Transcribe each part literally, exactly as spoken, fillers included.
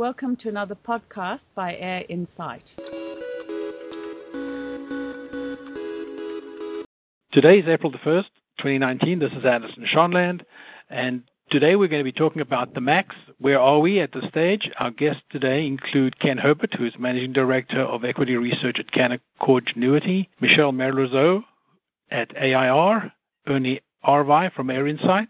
Welcome to another podcast by Air Insight. Today is April the first, twenty nineteen. This is Addison Schonland, and today we're going to be talking about the MAX. Where are we at this stage? Our guests today include Ken Herbert, who is Managing Director of Equity Research at Canaccord Genuity, Michelle Merlozeau at A I R, Ernie Arvai from Air Insight.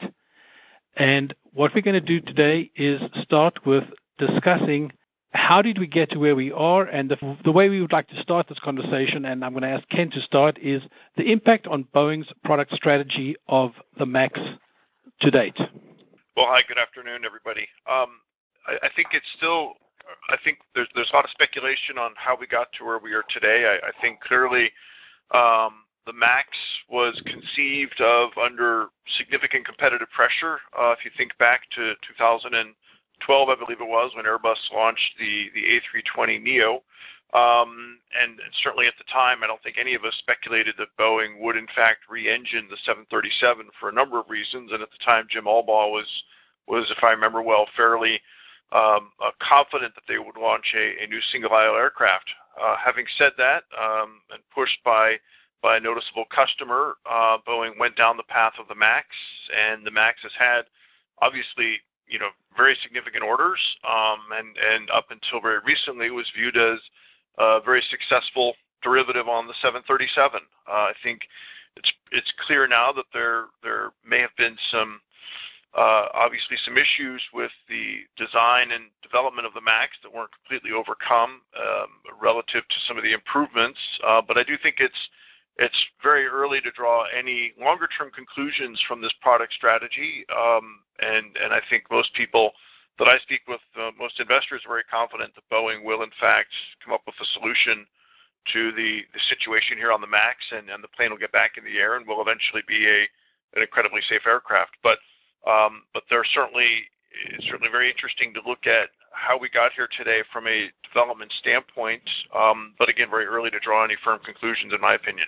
And what we're going to do today is start with discussing how did we get to where we are, and the, the way we would like to start this conversation, and I'm going to ask Ken to start, is the impact on Boeing's product strategy of the MAX to date. Well, hi, good afternoon, everybody. Um, I, I think it's still, I think there's, there's a lot of speculation on how we got to where we are today. I, I think clearly um, the MAX was conceived of under significant competitive pressure. Uh, if you think back to two thousand twelve, I believe it was, when Airbus launched the, the A three twenty neo. Um, and certainly at the time, I don't think any of us speculated that Boeing would, in fact, re-engine the seven thirty-seven for a number of reasons. And at the time, Jim Albaugh was, was if I remember well, fairly um, uh, confident that they would launch a, a new single-aisle aircraft. Uh, having said that, um, and pushed by by a noticeable customer, uh, Boeing went down the path of the MAX, and the MAX has had, obviously, you know, very significant orders, um, and, and up until very recently was viewed as a very successful derivative on the seven thirty-seven. Uh, I think it's it's clear now that there there may have been some, uh, obviously some issues with the design and development of the MAX that weren't completely overcome um, relative to some of the improvements, uh, but I do think it's It's very early to draw any longer-term conclusions from this product strategy, um, and, and I think most people that I speak with, uh, most investors are very confident that Boeing will, in fact, come up with a solution to the, the situation here on the MAX, and, and the plane will get back in the air and will eventually be a, an incredibly safe aircraft. But um, but there's certainly it's certainly very interesting to look at how we got here today from a development standpoint, um, but again, very early to draw any firm conclusions, in my opinion.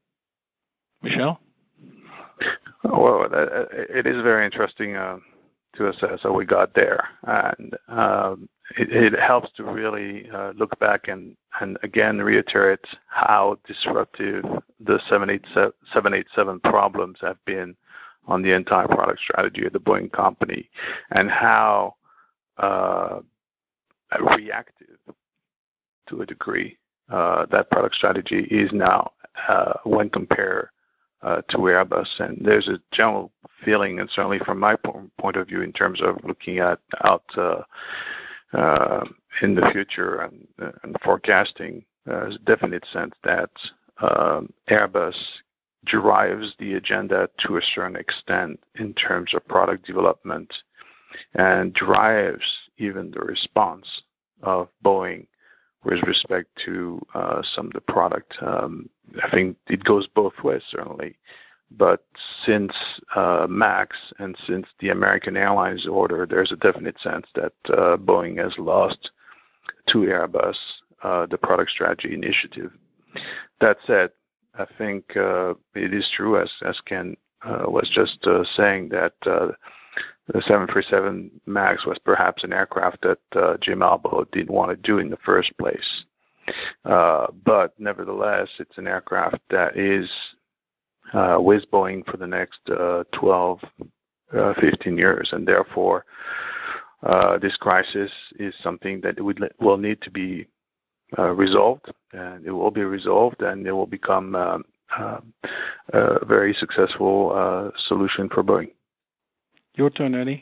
Michelle? Well, it is very interesting uh, to assess how we got there, and um, it, it helps to really uh, look back and, and again reiterate how disruptive the seven eighty-seven problems have been on the entire product strategy of the Boeing company, and how uh, reactive, to a degree, uh, that product strategy is now uh, when compared Uh, to Airbus. And there's a general feeling, and certainly from my po- point of view, in terms of looking at out uh, uh, in the future and, uh, and forecasting, uh, there's a definite sense that um, Airbus drives the agenda to a certain extent in terms of product development, and drives even the response of Boeing with respect to uh, some of the product. Um, I think it goes both ways, certainly. But since uh, MAX and since the American Airlines order, there's a definite sense that uh, Boeing has lost to Airbus uh, the product strategy initiative. That said, I think uh, it is true, as, as Ken uh, was just uh, saying, that uh, the seven thirty-seven MAX was perhaps an aircraft that uh, Jim Albaugh didn't want to do in the first place. Uh, but nevertheless, it's an aircraft that is uh, with Boeing for the next uh, twelve, uh, fifteen years, and therefore uh, this crisis is something that would, will need to be uh, resolved, and it will be resolved, and it will become um, uh, a very successful uh, solution for Boeing. Your turn, Ernie.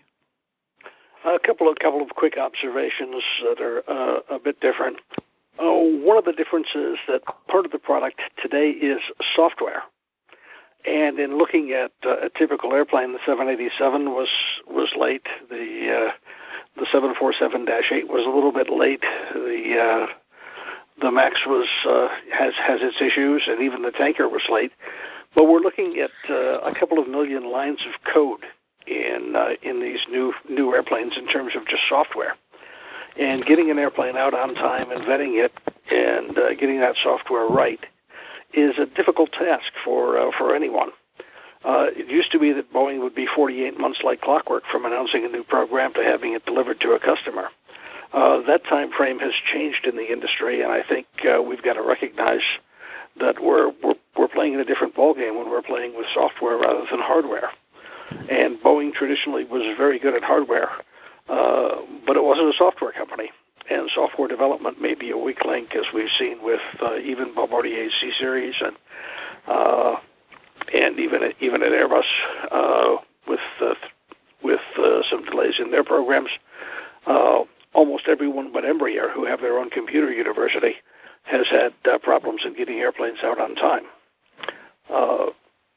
A couple of couple of quick observations that are uh, a bit different. Uh, one of the differences that part of the product today is software, and in looking at uh, a typical airplane, the seven eighty-seven was was late. The uh, the seven forty-seven dash eight was a little bit late. The uh, the MAX was uh, has has its issues, and even the tanker was late. But we're looking at uh, a couple of million lines of code in uh, in these new new airplanes in terms of just software, and getting an airplane out on time and vetting it and uh, getting that software right is a difficult task for uh, for anyone. Uh, it used to be that Boeing would be forty-eight months like clockwork from announcing a new program to having it delivered to a customer. Uh, that time frame has changed in the industry, and I think uh, we've got to recognize that we're, we're we're playing in a different ballgame when we're playing with software rather than hardware. And Boeing traditionally was very good at hardware, uh, but it wasn't a software company. And software development may be a weak link, as we've seen with uh, even Bombardier's C-Series and uh, and even at, even at Airbus uh, with uh, with uh, some delays in their programs. Uh, almost everyone but Embraer, who have their own computer university, has had uh, problems in getting airplanes out on time. Uh,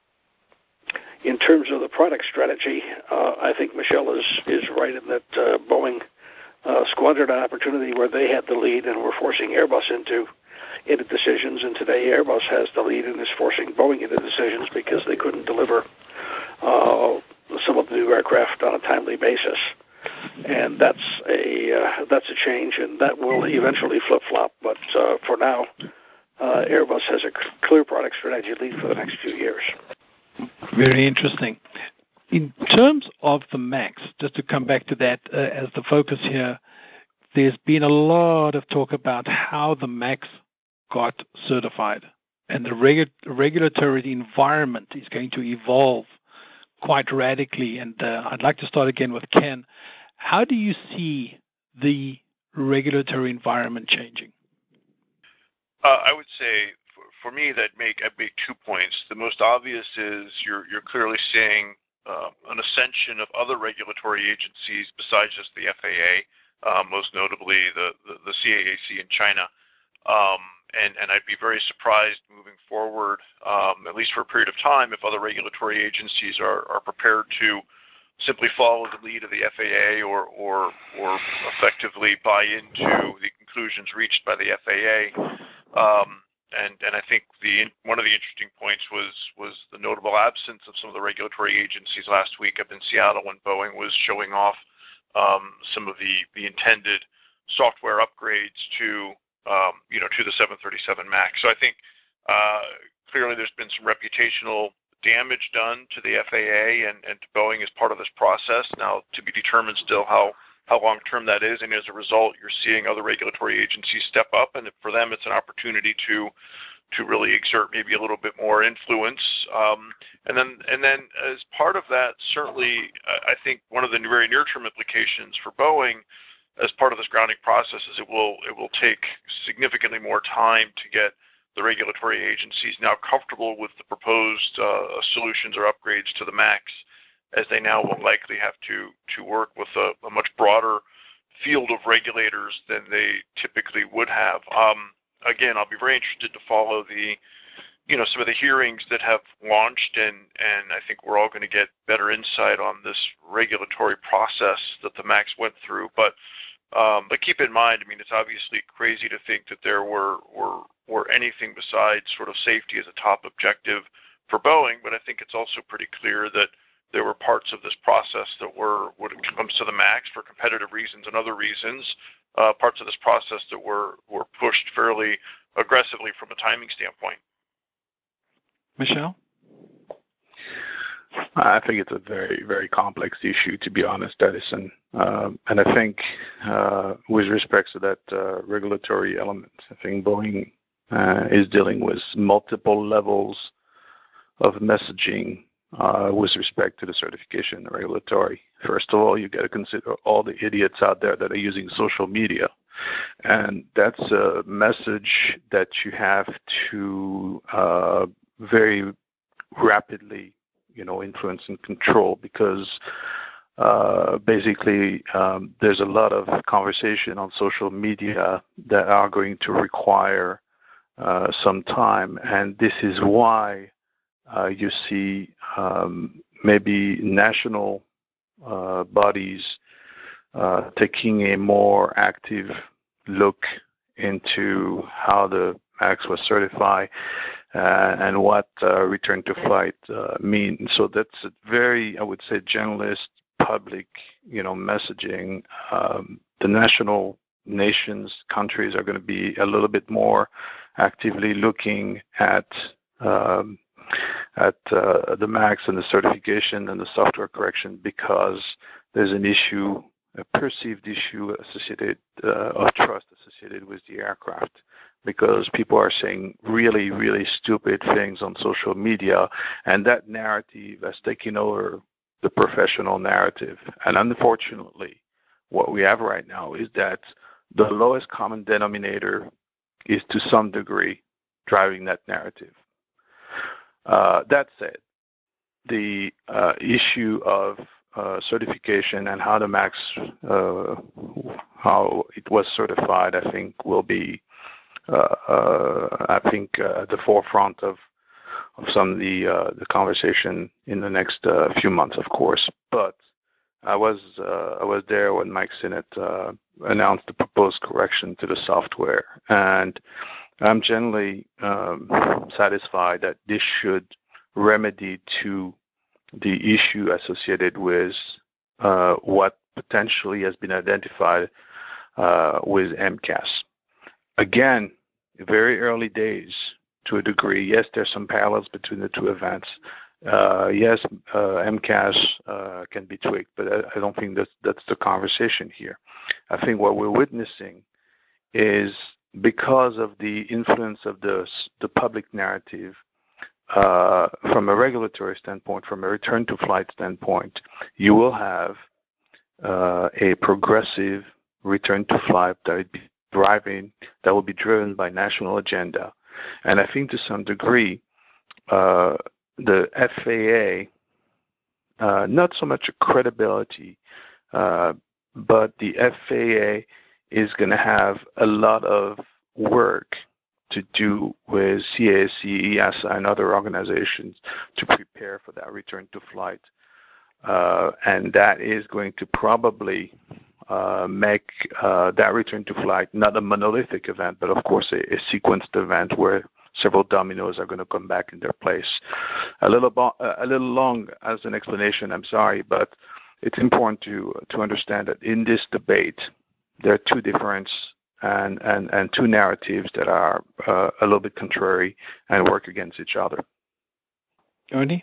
in terms of the product strategy, uh, I think Michel is, is right in that uh, Boeing uh, squandered an opportunity where they had the lead and were forcing Airbus into, into decisions, and today Airbus has the lead and is forcing Boeing into decisions because they couldn't deliver uh, some of the new aircraft on a timely basis. And that's a uh, that's a change, and that will eventually flip-flop. But uh, for now, uh, Airbus has a c- clear product strategy lead for the next few years. Very interesting. In terms of the MAX, just to come back to that uh, as the focus here, there's been a lot of talk about how the MAX got certified, and the regu- regulatory environment is going to evolve quite radically. And uh, I'd like to start again with Ken. How do you see the regulatory environment changing? Uh, I would say, for, for me, that make I make two points. The most obvious is you're you're clearly seeing uh, an ascension of other regulatory agencies besides just the F A A, uh, most notably the, the, the C A A C in China. Um, and, and I'd be very surprised moving forward, um, at least for a period of time, if other regulatory agencies are, are prepared to simply follow the lead of the F A A or, or, or effectively buy into the conclusions reached by the F A A. Um, and, and I think the one of the interesting points was, was the notable absence of some of the regulatory agencies last week up in Seattle when Boeing was showing off um, some of the, the intended software upgrades to um, you know to the seven thirty-seven MAX. So I think uh, clearly there's been some reputational damage done to the F A A and, and to Boeing as part of this process. Now, to be determined still how, how long-term that is, and as a result, you're seeing other regulatory agencies step up, and for them it's an opportunity to to really exert maybe a little bit more influence. Um, and then and then as part of that, certainly I think one of the very near-term implications for Boeing as part of this grounding process is it will it will take significantly more time to get the regulatory agencies now comfortable with the proposed uh, solutions or upgrades to the MAX, as they now will likely have to, to work with a, a much broader field of regulators than they typically would have. Um, again, I'll be very interested to follow the, you know, some of the hearings that have launched, and, and I think we're all going to get better insight on this regulatory process that the MAX went through. But Um, but keep in mind, I mean, it's obviously crazy to think that there were, were were anything besides sort of safety as a top objective for Boeing. But I think it's also pretty clear that there were parts of this process that were, when it comes to the MAX, for competitive reasons and other reasons, uh, parts of this process that were, were pushed fairly aggressively from a timing standpoint. Michel? I think it's a very, very complex issue, to be honest, Edison. Uh, and I think uh, with respect to that uh, regulatory element, I think Boeing uh, is dealing with multiple levels of messaging uh, with respect to the certification and regulatory. First of all, you got to consider all the idiots out there that are using social media. And that's a message that you have to uh, very rapidly you know, influence and control, because uh, basically um, there's a lot of conversation on social media that are going to require uh, some time. And this is why uh, you see um, maybe national uh, bodies uh, taking a more active look into how the MAX was certified uh, and what uh, return to flight uh, means. So that's a very, I would say, generalist public, you know, messaging. Um, the national nations, countries are going to be a little bit more actively looking at um, at uh, the MAX and the certification and the software correction, because there's an issue a perceived issue associated uh, of trust associated with the aircraft, because people are saying really, really stupid things on social media, and that narrative has taken over the professional narrative. And unfortunately, what we have right now is that the lowest common denominator is to some degree driving that narrative. Uh, that said, the uh, issue of uh, certification and how the MAX, uh, how it was certified, I think will be, uh, uh, I think, uh, at the forefront of, of some of the uh, the conversation in the next uh, few months, of course. But I was uh, I was there when Mike Sinnott uh, announced the proposed correction to the software, and I'm generally um, satisfied that this should remedy to the issue associated with uh, what potentially has been identified uh, with M C A S. Again, very early days to a degree. Yes, there's some parallels between the two events. Uh, yes, uh, M C A S uh, can be tweaked, but I, I don't think that's, that's the conversation here. I think what we're witnessing is, because of the influence of the, the public narrative, uh, from a regulatory standpoint, from a return to flight standpoint, you will have uh, a progressive return to flight that will be driving, that will be driven by national agenda. And I think to some degree, uh, the F A A, uh, not so much a credibility, uh, but the F A A is going to have a lot of work to do with C A A C, E A S A, and other organizations to prepare for that return to flight. Uh, and that is going to probably uh, make uh, that return to flight not a monolithic event, but of course a, a sequenced event where several dominoes are going to come back in their place. A little, bo- a little long as an explanation, I'm sorry, but it's important to to understand that in this debate, there are two different and, and, and two narratives that are uh, a little bit contrary and work against each other. Ernie?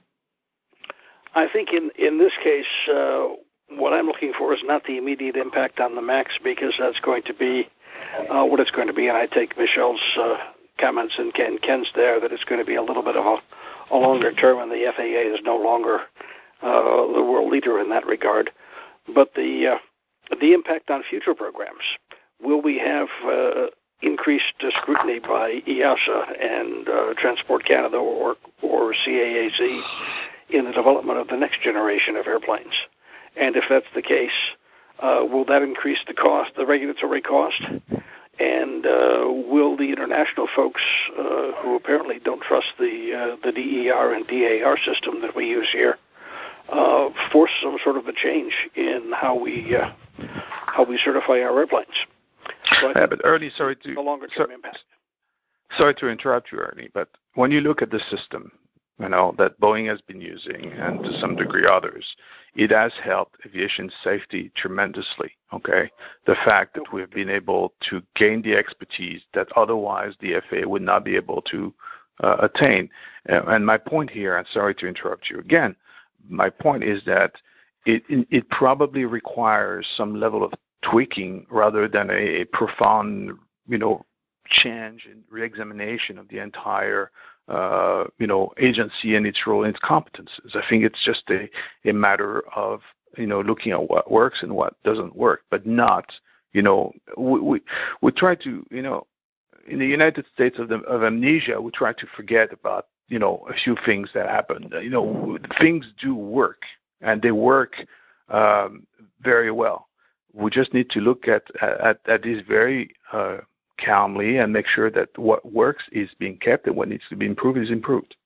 I think in, in this case, uh, what I'm looking for is not the immediate impact on the MAX, because that's going to be uh, what it's going to be. And I take Michelle's uh, comments and Ken, Ken's there that it's going to be a little bit of a, a longer term, and the F A A is no longer uh, the world leader in that regard. But the uh, the impact on future programs. Will we have uh, increased uh, scrutiny by E A S A and uh, Transport Canada or, or C A A C in the development of the next generation of airplanes? And if that's the case, uh, will that increase the cost, the regulatory cost? And uh, will the international folks uh, who apparently don't trust the uh, the D E R and D A R system that we use here uh, force some sort of a change in how we uh, how we certify our airplanes? So yeah, but Ernie, sorry to the longer term sorry, impact. Sorry to interrupt you, Ernie, but when you look at the system, you know, that Boeing has been using, and to some degree others, it has helped aviation safety tremendously, okay? The fact that we've been able to gain the expertise that otherwise the F A A would not be able to uh, attain. Uh, and my point here, and sorry to interrupt you again, my point is that it, it probably requires some level of tweaking rather than a, a profound, you know, change and reexamination of the entire Uh, you know, agency and its role and its competences. I think it's just a, a matter of, you know, looking at what works and what doesn't work, but not, you know, we, we, we try to, you know, in the United States of, the, of amnesia, we try to forget about, you know, a few things that happened. You know, things do work, and they work um, very well. We just need to look at, at, at these very uh, calmly and make sure that what works is being kept and what needs to be improved is improved.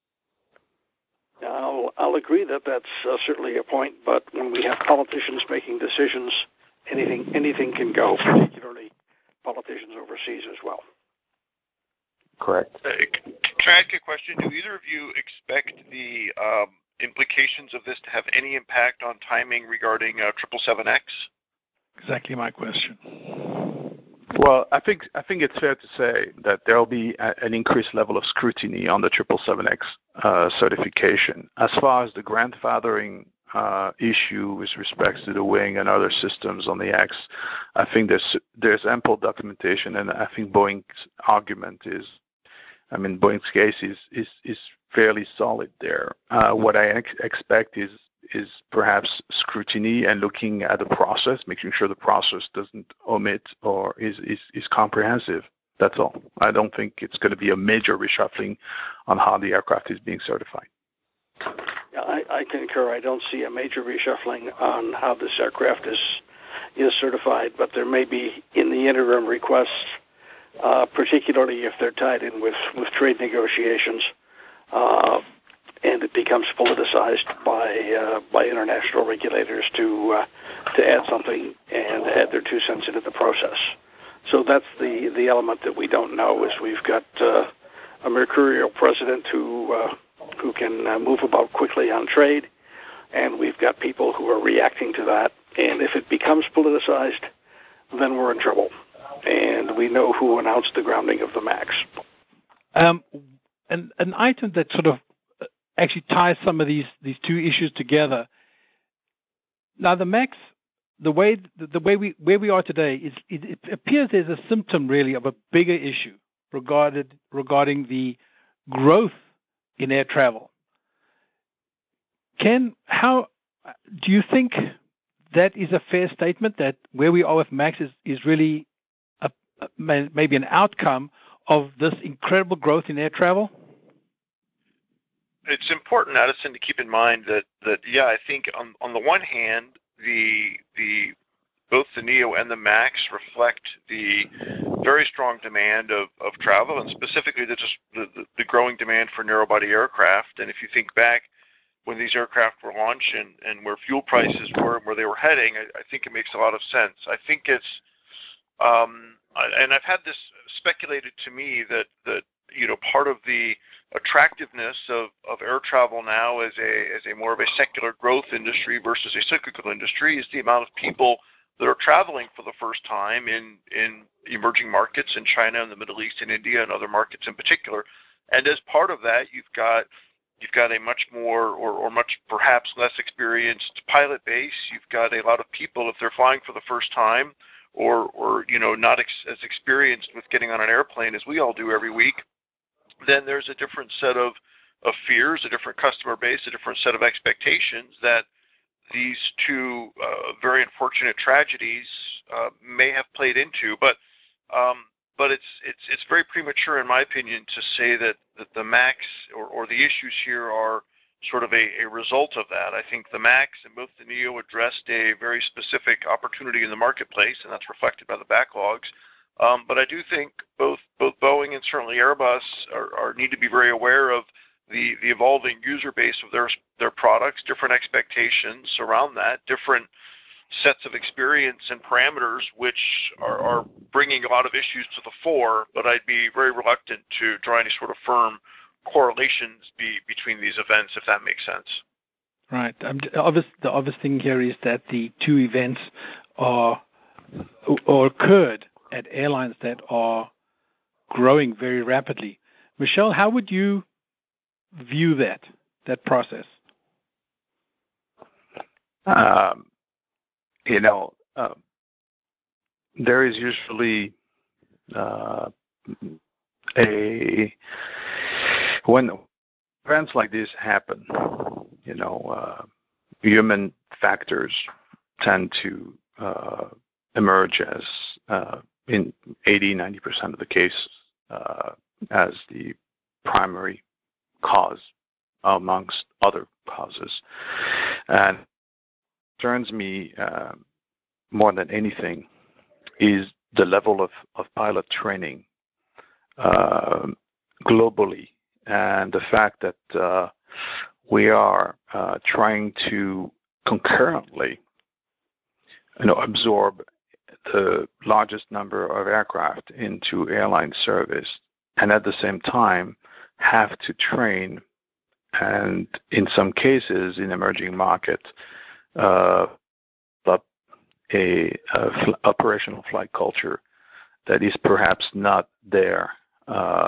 I'll, I'll agree that that's uh, certainly a point, but when we have politicians making decisions, anything anything can go, particularly politicians overseas as well. Correct. Uh, can I ask a question? Do either of you expect the um, implications of this to have any impact on timing regarding uh, triple seven X? Exactly my question. Well, I think I think it's fair to say that there will be a, an increased level of scrutiny on the triple seven X uh, certification. As far as the grandfathering uh, issue with respect to the wing and other systems on the X, I think there's there's ample documentation, and I think Boeing's argument is, I mean, Boeing's case is is, is fairly solid there. Uh, what I ex- expect is is perhaps scrutiny and looking at the process, making sure the process doesn't omit or is, is, is comprehensive. That's all. I don't think it's going to be a major reshuffling on how the aircraft is being certified. Yeah, I, I concur. I don't see a major reshuffling on how this aircraft is is certified, but there may be in the interim requests, uh, particularly if they're tied in with, with trade negotiations, uh, and it becomes politicized by uh, by international regulators to uh, to add something and add their two cents into the process. So that's the, the element that we don't know. Is we've got uh, a mercurial president who uh, who can uh, move about quickly on trade, and we've got people who are reacting to that. And if it becomes politicized, then we're in trouble. And we know who announced the grounding of the MAX. Um, an, an item that sort of actually ties some of these, these two issues together. Now, the MAX, the way the, the way we where we are today is it, it appears there's a symptom really of a bigger issue regarded regarding the growth in air travel. Ken, how do you think that is a fair statement that where we are with MAX is, is really a, maybe an outcome of this incredible growth in air travel? It's important, Addison, to keep in mind that, that yeah, I think on, on the one hand, the the both the Neo and the MAX reflect the very strong demand of, of travel, and specifically the, just the, the, the growing demand for narrow-body aircraft. And if you think back when these aircraft were launched and, and where fuel prices were and where they were heading, I, I think it makes a lot of sense. I think it's, um, and I've had this speculated to me that, that you know, part of the attractiveness of, of air travel now as a as a more of a secular growth industry versus a cyclical industry is the amount of people that are traveling for the first time in, in emerging markets in China and the Middle East and India and other markets in particular. And as part of that, you've got you've got a much more or, or much perhaps less experienced pilot base. You've got a lot of people, if they're flying for the first time or, or you know, not ex- as experienced with getting on an airplane as we all do every week, then there's a different set of, of fears, a different customer base, a different set of expectations that these two uh, very unfortunate tragedies uh, may have played into. But um, but it's it's it's very premature, in my opinion, to say that, that the MAX or, or the issues here are sort of a, a result of that. I think the MAX and both the Neo addressed a very specific opportunity in the marketplace, and that's reflected by the backlogs. Um, but I do think both both Boeing and certainly Airbus are, are need to be very aware of the, the evolving user base of their their products, different expectations around that, different sets of experience and parameters, which are, are bringing a lot of issues to the fore. But I'd be very reluctant to draw any sort of firm correlations be, between these events, if that makes sense. Right. Um, obvious, the obvious thing here is that the two events are or occurred at airlines that are growing very rapidly. Michelle, how would you view that, that process? Um, you know, uh, there is usually uh, a, when events like this happen, you know, uh, human factors tend to uh, emerge as uh, in eighty, ninety percent of the cases uh, as the primary cause amongst other causes. And what concerns me uh, more than anything is the level of, of pilot training uh, globally, and the fact that uh, we are uh, trying to concurrently you know, absorb the largest number of aircraft into airline service, and at the same time have to train, and in some cases in emerging markets, uh, up a, a fl- operational flight culture that is perhaps not there uh,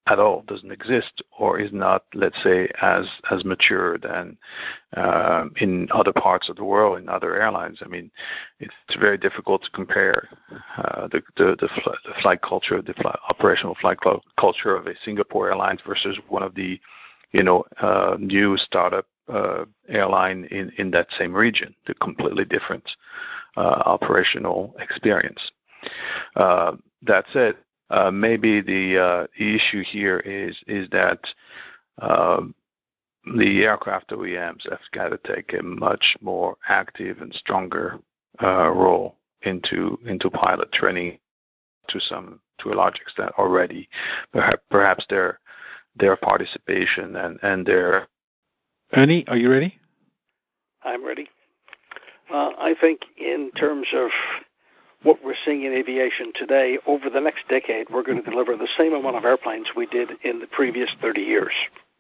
at all, doesn't exist, or is not, let's say, as as matured and uh, in other parts of the world, in other airlines. I mean, it's very difficult to compare uh, the, the, the, fl- the flight culture, the fly, operational flight cl- culture of a Singapore Airlines versus one of the, you know, uh, new startup uh, airline in, in that same region. They're completely different uh, operational experience. Uh, that said, Uh, maybe the uh, issue here is is that uh, the aircraft O E Ms have got to take a much more active and stronger uh, role into into pilot training to some to a large extent already. Perhaps, perhaps their their participation and and their. Ernie, are you ready? I'm ready. Uh, I think in terms of what we're seeing in aviation today, over the next decade, we're going to deliver the same amount of airplanes we did in the previous thirty years.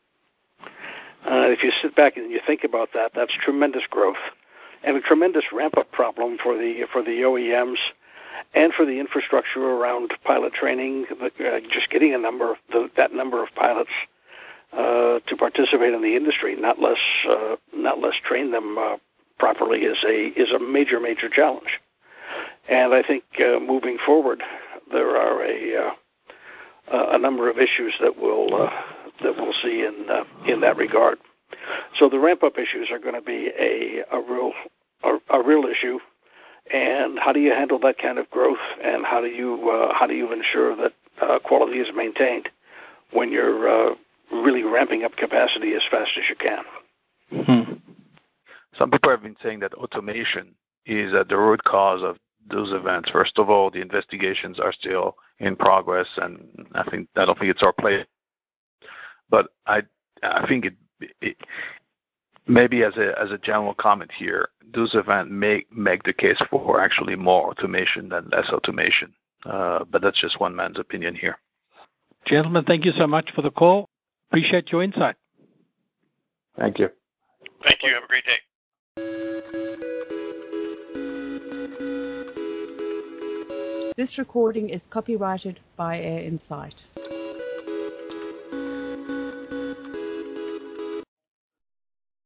Uh, if you sit back and you think about that, that's tremendous growth and a tremendous ramp-up problem for the for the O E Ms and for the infrastructure around pilot training, uh, just getting a number of the, that number of pilots uh, to participate in the industry, not less uh, not less train them uh, properly, is a is a major major challenge. And I think uh, moving forward, there are a uh, a number of issues that we'll uh, that we'll see in uh, in that regard. So the ramp up issues are going to be a a real a, a real issue. And how do you handle that kind of growth? And how do you uh, how do you ensure that uh, quality is maintained when you're uh, really ramping up capacity as fast as you can? Hmm. Some people have been saying that automation is at the root cause of those events. First of all, the investigations are still in progress, and I think I don't think it's our place. But I I think it, it maybe as a as a general comment here, those events may make the case for actually more automation than less automation. Uh, but that's just one man's opinion here. Gentlemen, thank you so much for the call. Appreciate your insight. Thank you. Thank you. Have a great day. This recording is copyrighted by Air Insight.